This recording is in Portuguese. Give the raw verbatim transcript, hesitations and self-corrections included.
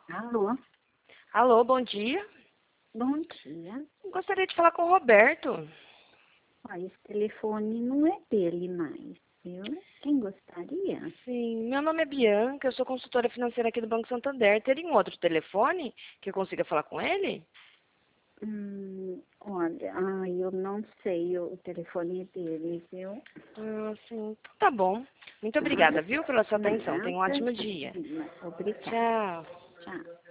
Alô? Alô, bom dia. Bom dia. Gostaria de falar com o Roberto. Ó, esse telefone não é dele mais, viu? Quem gostaria? Sim, meu nome é Bianca, eu sou consultora financeira aqui do Banco Santander. Teria um outro telefone que eu consiga falar com ele? Hum, olha, ai, eu não sei o telefone dele, viu? Ah, sim. Então tá bom. Muito Tá? obrigada, viu, pela sua atenção. Tenha um Nada, ótimo dia. imagina. Obrigada. Tchau. Tchau.